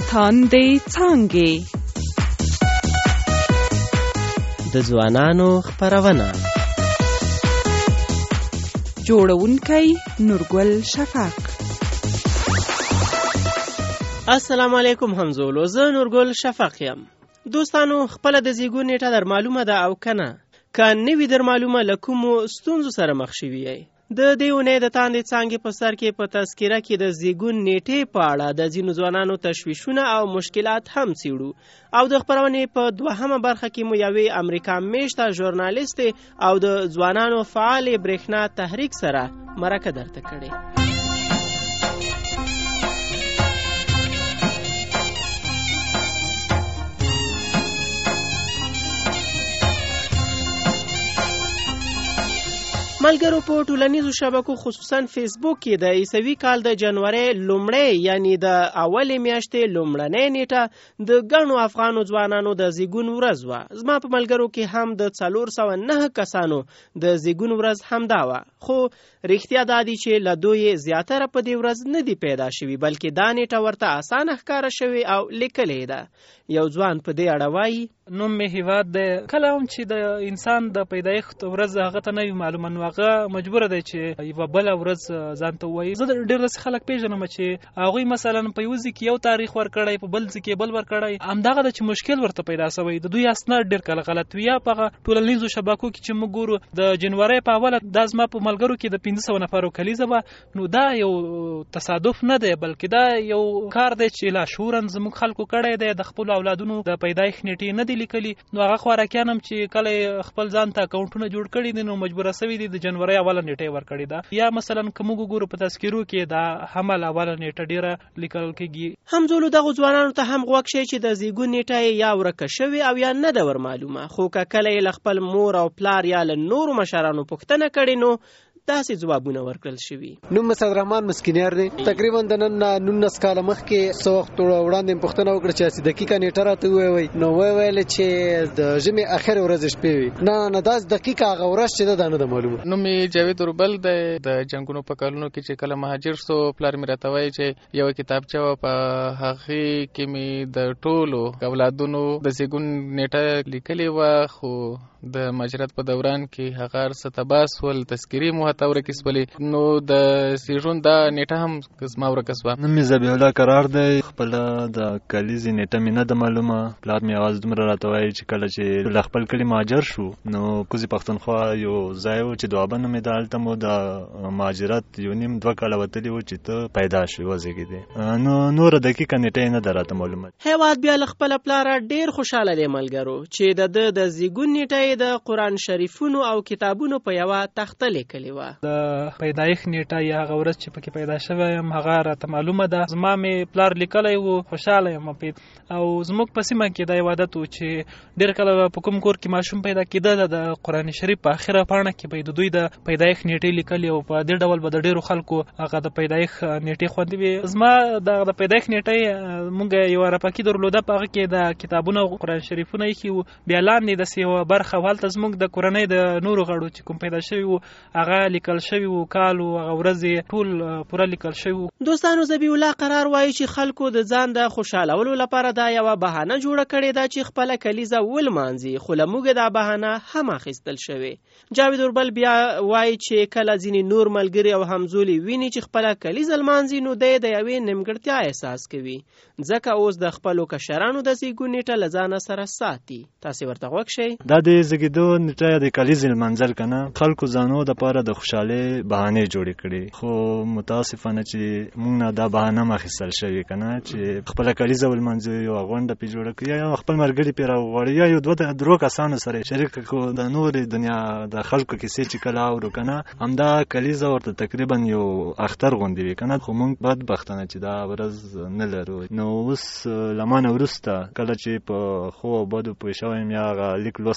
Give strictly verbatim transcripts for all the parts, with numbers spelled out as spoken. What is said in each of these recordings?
تاندې څانګې د ځوانانو خپرونه جوړونکی نورګل شفق. السلام علیکم همزولو، زه نورګل شفق یم. دوستانو، خپل د زیږون نیټه در معلومه ده او کنه؟ که نوی در معلومه له کومو ستونزو سره مخ شوي یئ؟ د دې اونۍ د تاندې څانګې په سر کې په تذکره کې د زیږون نیټې په اړه د ځینو ځوانانو تشویشونه او مشکلات هم څیړو، او د خپرونې په دوهمه برخه کې مو یوې امریکا میشته ژورنالیستې او د ځوانانو فعالې برېښنا تحریک سره مرکه درته کړې. ملګرو، په ټولنیزو شبکو خصوصا فیسبوک کې د عیسوي کال د جنوري لومړۍ یعنی د اولې میاشتې لومړنۍ نیټه د ګڼو افغانو ځوانانو د زیږون ورځ وه. زما په ملګرو کې هم د څلور سوه نهه کسانو د زیږون ورځ همدا وه، خو رښتیا دا دي چې له دوی زیاتره په دې ورځ نه دي پیدا شوي، بلکې دا نیټه ورته اسانه ښکاره شوې او لیکلې ده. یو ځوان په دې اړه وایي: نوم مې هیواد دی. کله هم چې د انسان د پیدایښت ورځ هغه ته نه وي معلومه، نو هغه مجبوره دی چې یوه بله ورځ ځان ته ووایي. زه ډېر داسې خلک پېژنم چې هغوی مثلا په یو ځای کې یو تاریخ ورکړی، په بل ځای کې بل ورکړی، همدغه ده چې مشکل ورته پیدا شوی. د دوی اسناد ډېر کله غلط وي، یا په هغه ټولنیزو شبکو کې چې موږ ګورو د جنورۍ په اوله دا زما په ملګرو کې د پنځه سوه نفرو کلیزه وه. نو دا یو تصادف نه دی، بلکې دا یو کار دی چې لاشعوراً زموږ خلکو کړی دی. د خپلو اولادونو د پیدایښت نیټې نه دي لیکلي، نو هغه خوراکیان هم چې کله خپل ځان ته اکاونټونه جوړ کړي دي، نو مجبوره سوي دي د جنورۍ اوله نیټه یې ورکړې ده. یا مثلا که موږ وګورو په تذکرو کې دا حمل اوله نیټه ډېره لیکل کېږي. همزولو، دغو ځوانانو ته هم غوږ شئ چې د زیږون نیټه یې یا ورکه شوې او یا نه ده ور معلومه، خو که کله یې له خپل مور او پلار یا له نورو مشرانو پوښتنه کړې نو داسې ځوابونه ورکړل شوي. نوم مې صدررحمان مسکینیار دی. تقریبا د نن نولس کاله مخکې څه وخت وړاندې پوښتنه وکړه چې دقیقه نیټه راته ووایئ، نو ویې ویل چې د ژمي اخرې ورځې شپې وي. نه نه داسې دقیقه هغه ورځ چې ده دا نه ده معلومه. نوم مې جاوید اوربل دی. د جنګونو په کلونو کې چې کله مهاجر سو، پلار مې راته وایي چې یوه کتابچه وه، په هغې کې مې د ټولو اولادونو د زیږون نیټه لیکلې وه، خو د مهاجرت په دوران کې هغه هر څه تباه سول، تذکرې مو حتی ورکې سولې، نو د زیږون دا نیټه هم زما ورکه سوه. نوم مې ذبیح الله قرار دی. خپله د کلیزې نیټه مې نه ده معلومه. پلار مې یوازې دومره راته وایي چې کله چې له خپل کلي مهاجر شو، نو کوزې پښتونخوا یو ځای و چې دوابه نوم یې ده، هلته مو د مهاجرت یو نیم دوه کاله وتلي وو چې ته پیدا شوې وزېږېدې. نو نوره دقیقه نیټه یې نه ده راته معلومه. هیواد بیا له خپله پلاره ډېر خوشحاله دی ملګرو چې د ده د زیږون نیټه د قرآن شریفونو او کتابونو په یوه تخته لیکلې وه. د پیدایښت نیټه یا هغه ورځ چې پکې پیدا شوی یم هغه راته معلومه ده. زما مې پلار لیکلی و، خوشحاله یم پې. او زموږ په سیمه کې دا یو عادت و چې ډېر کله په کوم کور کې ماشوم پیدا کېده، د قرآن شریف په اخره پاڼه کې به د دوی د پیدایښت نیټې لیکلې، او په دې ډول به د ډېرو خلکو هغه د پیدایښت نیټې خوندي وي. زما دغه د پیدایښت نیټه مونږ یوه رپکي درلوده، په هغه کې د کتابونه او قرآن شریفونه ایښي وو. بیا لاندې داسې یوه برخه وه، هلته زموږ د کورنۍ د نورو غړو چې کوم پیدا شوي وو هغه لیکل شوي وو، کال و هغه ورځې ټول پوره لیکل شوي وو. دوستانو، ذبیح الله قرار وایي چې خلکو د ځان د خوشحالولو لپاره دا یوه بهانه جوړه کړې ده چې خپله کلیزه ولمانځي، خو له موږ دا بهانه هم اخیستل شوې. جاوید اوربل بیا وایي چې کله ځینې نور ملګري او همزولي ویني چې خپله کلیزه لمانځي، نو دی د یوې نیمګړتیا احساس کوي، ځکه اوس د خپلو کشرانو د زیږون نیټه له ځانه سره ساتي. تاسې ورته غوږ شئ. دا د زیږېدو نیټه د کلیزې لمانځل که نه، خلکو ځانو دپاره د خوشحالۍ بهانې جوړې کړي، خو متاسفانه چې موږ نه دا بهانه هم اخیستل شوې که نه، چې خپله کلیزه ولمانځو، یوه غونډه پرې جوړه کړي، یا خپل ملګري پرې راوغواړي، یا یو دوه درو کسانو سره شریک کړو. د نورې دنیا د خلکو کیسې چې کله اورو که نه، همدا کلیزه ورته تقریبا یو اختر غوندې وي که نه، خو موږ بدبختانه چې دا ورځ نه لرو. نو اوس له ما نه وروسته کله چې په ښو او بدو پوه شوی یم، یا هغه لیک لوست مې زده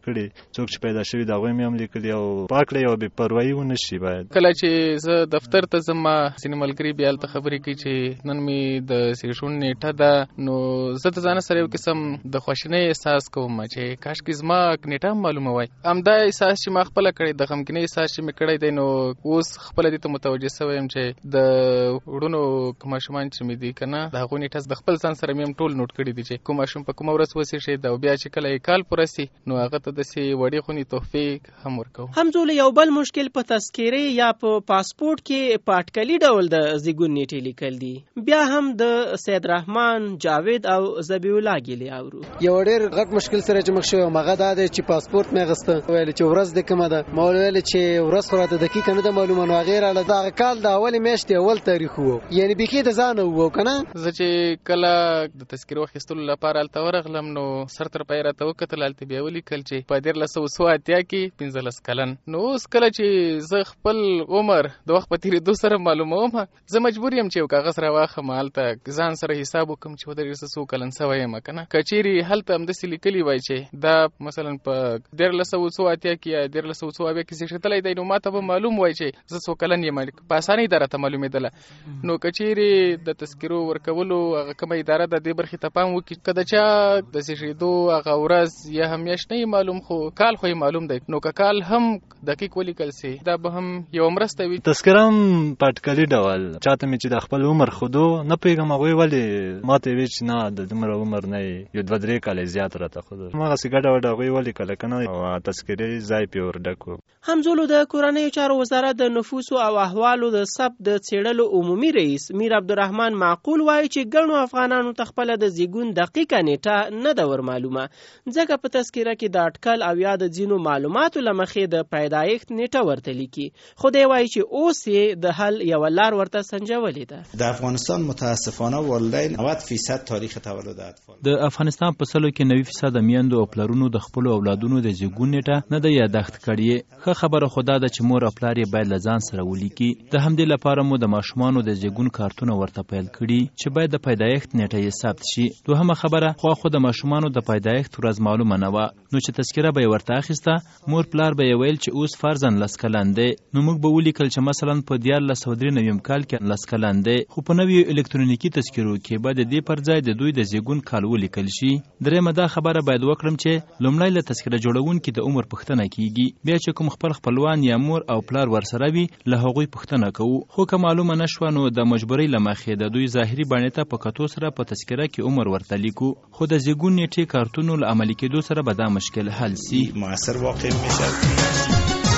کړي څوک چې پیدا شوي د هغوی مې هم لیکلي او پاکړه یو بې پروایي ونه شي باید. کله چې زه دفتر ته ځم ځینې ملګري بیا هلته خبرې کوي چې نن مې د سیشون نیټه ده، نو زه د ځانه سره یو قسم د خواشینۍ احساس کوم چې کاشکې زما نیټه هم معلومه وای. همدا احساس چې ما خپله کړی، د غمګینۍ احساس چې مې کړی دی، نو اوس خپله دې ته متوجه شوی یم چې د وړونو ماشومان چې مې دي که نه د هغو نیټه د خپل ځان سره مې هم ټول نوټ کړي دي چې کوم ماشوم په کومه ورځ وسېښېد او بیا چې کله یې کال پوره سي نو هغه ته داسې وړې خونې تحفې هم ورکوو. همزوله یو بل مشکل په تذکرې یا په پاسپورت کې په اټکلي ډول د زیږون نیټې لیکل دي. بیا هم د سید رحمان، جاوید او ذبیح الله ګیلې اورو. یو ډېر غټ مشکل سره چې مخ شوی هغه دا دی چې پاسپورت مې اخیسته، ویل چې ورځ دې کومه ده، ما ویل چې ورځ خو راته دقیقه نه ده معلومه، نو هغې راله دغه کال د اولې میاشتې اول تاریخ و، یعنې بیخي د ځانه وو که نه. زه چې کله د تذکرو اخیستلو لپاره هلته ورغلم نو سر تر پایه راته وکتل، هلته بیا ولیکل چې په دیارلس سوه څو اتیا کې پنځلس کلن. نو اوس کله چې زه خپل عمر د وخت په تېرېدو سره معلوموم، زه مجبور یم چې یو کاغذ راواخلم، هلته ځان سره حساب وکړم چې ودرېږه څو کلن سوی یم که نه. که چیرې هلته همداسې لیکلي وای چې دا مثلا په دیارلس سوه څو اتیا کې یا دیارلس سوه څو اویا کې زېږېدلی دی، نو ما ته به معلوم وای چې زه څو کلن یم، په اسانۍ ده راته معلومېدله. نو که چیرې د تذکرو ورکولو هغه کومه اداره ده دې برخې ته پام وکړي، که د چا د زېږېدو هغه ورځ یا هم میاشت نه معلوم خو کال خو یې معلوم دی، نو که کال هم دقیق ولیکل سي دا به هم یو مرسته وي. تذکره هم په اټکلي ډول چاته مې چې د خپل عمر ښودو نه پوهېږم هغوی ولې ما ته یې ویل چې نه د دومره عمر نه یو دوه درې کاله زیات راته ښودل. هماغسې ګډه وډه هغوی ولیکله که نه او تذکرې ځای پرې ور ډک و. همزولو د کورنیو چارو وزارت د نفوسو او احوالو د ثبت د څېړلو عمومي رئیس میر عبدالرحمن معقول وایي چې ګڼو افغانانو ته خپله د زیږون دقیقه نیټه نه ده ور معلومه، ځکه په تذکره کې د اټکل او یا د ځینو معلوماتو له مخې د پیدایښت نیټه ورته لیکي، خو دی وایي چې اوس یې د حل یوه لار ورته سنجولې ده. د افغانستان متاسفانه والدین نود فیصد تاریخ تولد اطفال، د افغانستان په سلو کې نوي فیصد میندو او پلرونو د خپلو اولادونو د زیږون نیټه نه ده یاداښت کړې. ښه خبره خو دا ده چې مور او پلار یې باید له ځان سره ولیکي. د همدې لپاره مو د ماشومانو د زیږون کارتونه ورته پیل کړي چې باید د پیدایښت نیټه یې ثبت شي. دوهمه خبره خو خو د ماشومانو د پیدایښت ورځ معلومه نه وه، نو چې تذکره به یې ورته اخیسته مور پلار به یې ویل چې اوس فرضاً لس کلن دی، نو موږ به ولیکل چې مثلا په دیارلس سوه درې نویم کال کې لس کلن دی، خو په نویو الکترونیکي تذکرو کې باید د دې پر ځای د دوی د زیږون کال ولیکل شي. درېیمه دا خبره باید وکړم چې لومړی له تذکره جوړونکي د عمر پوښتنه کیږي، بیا چې کوم خپل خپلوان یا مور او پلار ورسره وي له هغوی پوښتنه کوو، خو که معلومه نه شوه نو د مجبورۍ له مخې د دوی ظاهري بڼې ته په کتو سره په تذکره کې عمر ورته لیکو، خو د زیږون نیټې کارتونو له عملي کېدو سره به دا مشکل حل سي. مؤثر واقع میشه.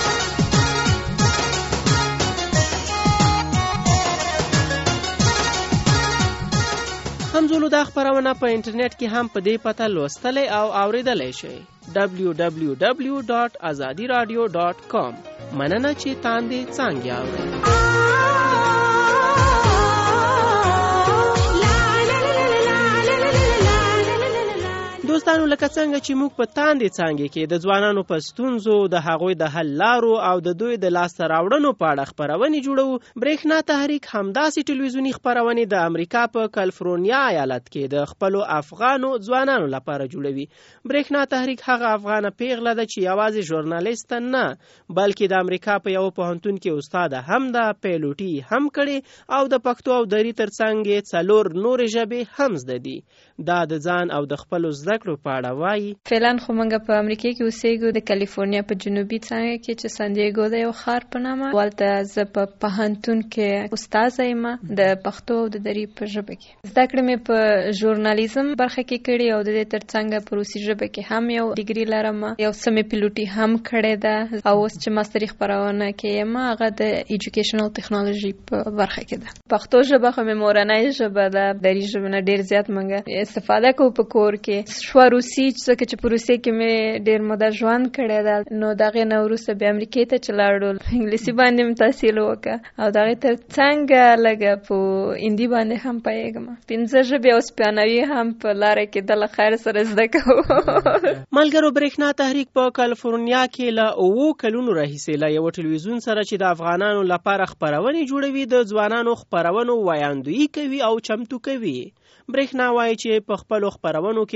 همزولو دا خبرونه په انټرنیټ کې هم په دې پته لوستلی او اوریدلی شئ دبلیو دبلیو دبلیو ډاټ ازادي راډیو ډاټ کام. مننه چې تاندې څانګې اورئ. دوستانو لکه څنګه چې موږ په تاندې څانګې کې د ځوانانو په ستونزو، د هغوی د حل لارو او د دوی د لاسته راوړنو په اړه خپرونې جوړو، برېښنا تحریک همداسې ټلویزیوني خپرونې د امریکا په کالیفورنیا ایالت کې د خپلو افغانو ځوانانو لپاره جوړوي. برېښنا تحریک هغه افغانه پیغله ده چې یوازې ژورنالیست نه بلکې د امریکا په یو پوهنتون کې استاده هم ده، پیلوټي هم کړې او د پښتو او دري ترڅنګ څلور نورې ژبې هم زده دي. دا د ځان او د خپلو زده کړو په اړه وایي. فعلا خو موږ په امریکا کې اوسېږو، د کالیفورنیا په جنوبي څانګه کې چې سان دیګو د یو ښار په نامه، والته زه په پوهنتون کې استاده یم د پښتو او د دري په ژبه کې. زده کړې مې په ژورنالیزم برخه کې کړې او د دې ترڅنګ په روسي ژبه کې هم یو ډیګري لرم، یو څه مې پیلوټي هم کړې ده او اوس چې ماستري خپرونه کې یم هغه د ایجوکیشنل ټیکنالوژي په برخه کې ده. پښتو ژبه خو مې مورنۍ ژبه ده، دري ژبه نه ډېر زیات موږ استفاده کوو په کور کې. شو روسي ځکه چې په روسي کې مې ډېر موده ژوند کړی ده، نو د هغې نه وروسته بیا امریکې ته چې لاړو انګلیسي باندې مې تحصیل وکړه او د هغې تر څنګ لږه په هندي باندې هم پوهېږم. پنځه ژبې او سپانوي هم په لاره کې د له خیر سره زده کوو. ملګرو، برېښنا تحریک په کالیفورنیا کې له اوو کلونو راهیسې له یوه ټلویزیون سره چې د افغانانو لپاره خپرونې جوړوي د ځوانانو خپرونو ویاندویي کوي او چمتو کوي. برېښنا وایي چې په خپلو خپرونو کې د ځوانانو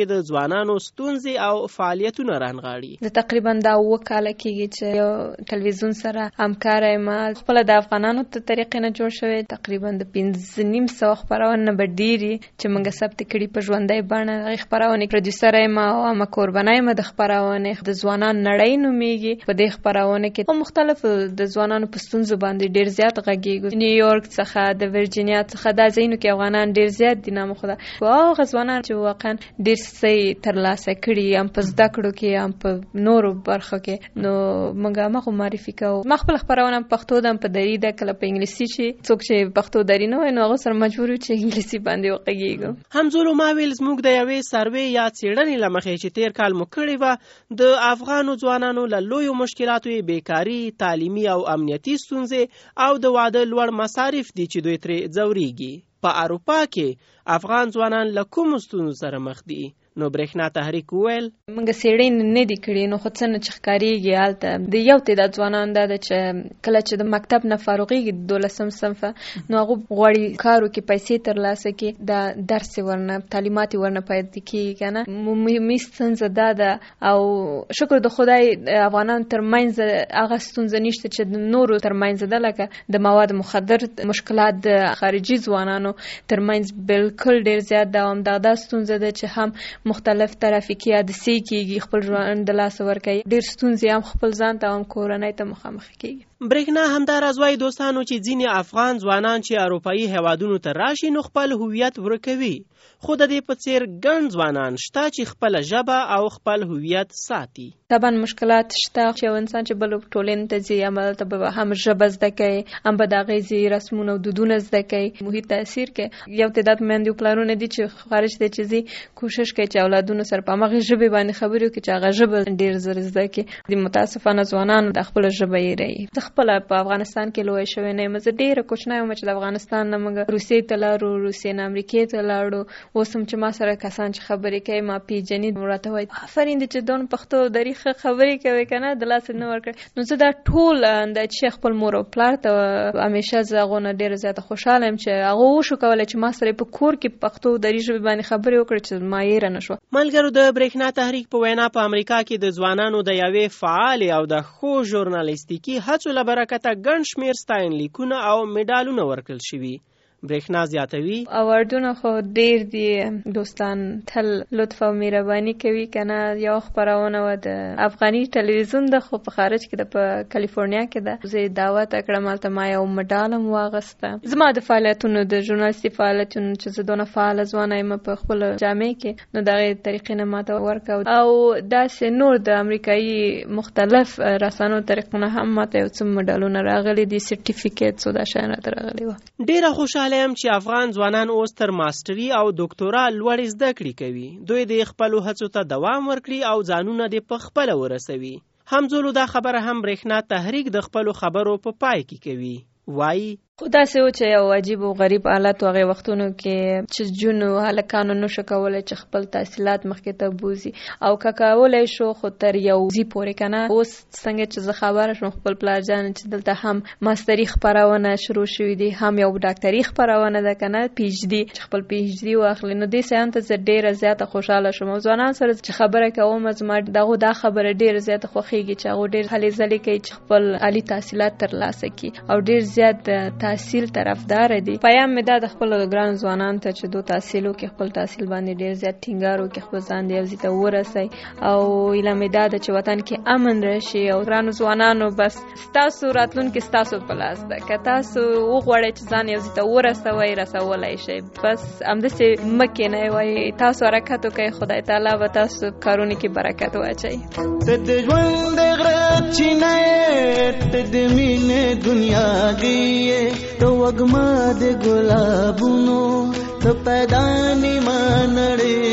ځوانانو ستونزې او فعالیتونه رانغاړي. د تقریبا دا اوه کاله کېږي چې یو ټلویزیون سره همکاره یم. خپله د افغانانو ته طریقې نه جوړ شوی تقریبا د پنځه نیم سوه خپرونه نه به ډېري چې موږ ثبت کړي په ژوندۍ بڼه. هغې خپرونې پروډیوسره یم او عامه کوربنه یم د خپرونې. د ځوانان نړۍ نومیږي. په دې خپرونه کې مختلفو د ځوانانو په ستونزو باندې ډېر زیات غږېږو. نیویورک څخه د ورجینیا څخه دا ځایونو کې افغانان ډېر زیات دي نام خدا. هغه ځوانان چې واقعا ډېر څه ترلاسه کړي هم په زده کړو کې هم په نورو برخو کې، نو موږ هغه معرفي کوو. ما خپله خپرونه په پښتو ده، په دري ده، کله په انګلیسي. چې څوک چې پښتو دري نه وایي نو هغه سره مجبور یو چې انګلیسي باندې وغږېږو. همزولو ما ویل زموږ د یوې سروې یا څېړنې له مخې چې تېر کال مو کړې وه، د افغانو ځوانانو له لویو مشکلاتو یې بیکاري، تعلیمي او امنیتي ستونزې او د واده لوړ مصارف دي چې دوی ترې ځورېږي. په اروپا کې افغان ځوانان له کومو ستونزو سره مخ دي؟ نو برېښنا تحریک وویل موږ څېړنې نه دي کړي، نو خو څه نه چې ښکارېږي هلته د یو تعداد ځوانان دا ده چې کله چې د مکتب نه فارغېږي دولسم صنفه نو هغه غواړي کار وکړي، پیسې ترلاسه کړي، دا درس یې ورنه تعلیمات یې ورنه پیدا کېږي که نه. مهمې ستونزه دا ده او شکر د خدای افغانانو ترمنځ هغه ستونزه نشته چې د نورو ترمنځ ده، لکه د مواد مخدر مشکلات د خارجي ځوانانو ترمنځ بالکل ډېر زیات ده. همدغه ستونزه ده چې هم مختلف ترافیکي حادثې کېږي، خپل ژوند د لاسه ورکوي، ډېر ستونزې هم خپل ځان ته هم کورنۍ ته مخامخ کېږي. برېښنا همداراز وایي دوستانو چې ځینې افغان ځوانان چې اروپایي هیوادونو ته راشي نو خپل هویت ورکوي، خو د دې په څېر ګڼ ځوانان شته چې خپله ژبه او خپل هویت ساتي. طبعا مشکلات شته چې یو انسان چې بل ټولنې ته ځي هم هلته به هم ژبه زده کوي، هم به د هغې ځي رسمونه او دودونه زده کوي، محیط تاثیر کوي. یو تعداد میندې او پلرونه دي چې خارج ته چې ځي کوشش کوي چې اولادونو سره په همغې ژبې باندې خبرې وکړي چې هغه ژبه ډېر زر زده کړي. د متاسفانه ځوانانو د خپله ژبه هېروي. زه خپله په افغانستان کې لویه شوې نه یم. زه ډېره کوچنی وم چې د افغانستان نه موږ روسیې ته لاړو، روسیې نه امریکې ته لاړو. اوس هم چې ما سره کسان چې خبرې کوي ما پیژني راته وایي آفرین دې چې دونه پښتو دري ښه خبرې کوي که نه د لاسه نه ورکړې. نو زه دا ټول دا چې خپل مور او پلار ته همیشه زه هغو نه ډېره زیاته خوشحاله یم چې هغه وشو کولی چې ما سره په کور کې پښتو دري ژبې باندې خبرې وکړي چې ما هېره نه شوه. ملګرو د برېښنا تحریک په وینا په امریکا کې د ځوانانو د یوې فعالې او د ښو ژورنالیستیکي هڅو له برکته ګڼ شمېر ستاینلیکونه او مډالونه ورکړل شوي. برېښنا زیاتوي اواردونه خو ډېر دي. دوستان تل لطف او مهرباني کوي که نه. یو خپرونه وه د افغاني ټلویزیون ده خو په خارج کې ده، په کالیفورنیا کې ده. زه یې دعوت کړم هلته ما یو مډال هم واخیسته. زما د فعالیتونو د ژورنالیستي فعالیتونو چې زه دونه فعاله ځوانه یم په خپله جامع کې نو د هغې طریقې نه ما ته ورکړه او داسې نور د امریکایي مختلف رسنیو طریقونه هم ما ته یو څه مډالونه راغلي دي، سرټیفیکیټس او دا شیان راته راغلي وه. ډېره خوشحاله یم چې افغان ځوانان اوس تر ماسټري او ډاکټورا لوړې زده کړې کوي. دوی د خپلو هڅو ته دوام ورکړي او ځانونه دې په خپله ورسوي. همزولو دا خبره هم برېښنا تحریک د خپلو خبرو په پای کې کوي. وایي خو داسې و چې یو عجیب او غریب حالت و هغې وختونو کې چې جونو هلکانو نشو کولی چې خپل تحصیلات مخکې ته بوځي او که کولی شو خو تر یو ځي پورې که نه. اوس څنګه چې زه خبره شوم خپل پلارجان چې دلته هم ماستري خپرونه شروع شوي دي، هم یو ډاکټري خپرونه ده که نه، پي ایچ ډي چې خپل پي ایچ ډي واخلي. نو دې شیانو ته زه ډېره زیاته خوشحاله شوم او ځوانان سره چې خبره کوم زما دغو دا خبره ډېره زیاته خوښېږي چې هغوی ډېر هلې ځلې کوي چې خپل عالي تحصیلات ترلاسه کړي او ډېر زیات تحصیل طرفدار دي. پیام مې دا د خپلو ګرانو ځوانانو ته چې دو تحصیل وکړي، خپل تحصیل باندې ډېر زیات ټینګار وکړي، خپل ځان د یو ځای ته ورسوي او ایله مې دا ده چې وطن کې امن راشي. او ګرانو ځوانانو بس ستاسو راتلونکي ستاسو په لاس ده. که تاسو وغواړئ چې ځان یو ځای ته ورسوئ رسولی شئ. بس همداسې مه کښېنئ، وایي تاسو حرکت وکئ، خدای تعالی به تاسو کارونو کې برکت واچوي. ته د ژوند د غره چینه یې، ته د مینې دنیا دی، ته وږمه د ګلابونو، ته پیدا نیمه نړۍ،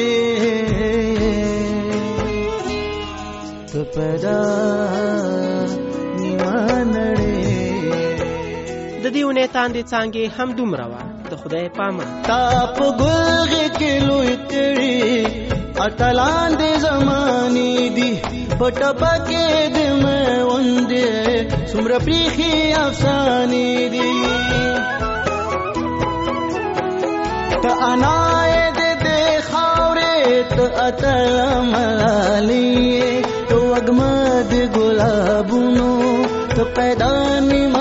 ته پیدا نیمه نړۍ. د دې اونۍ تاندې څانګې هم دومره وه. د خدای پامه تا په ګلغې کې لوی کړي اتلان د زمانې دي، په ټپه کې د میوندې څومره پریښې افسانې دي. ته انا یې د دې خاورې، ته اتل ملالی تو وګمد ګلابونو ته پیدا نیم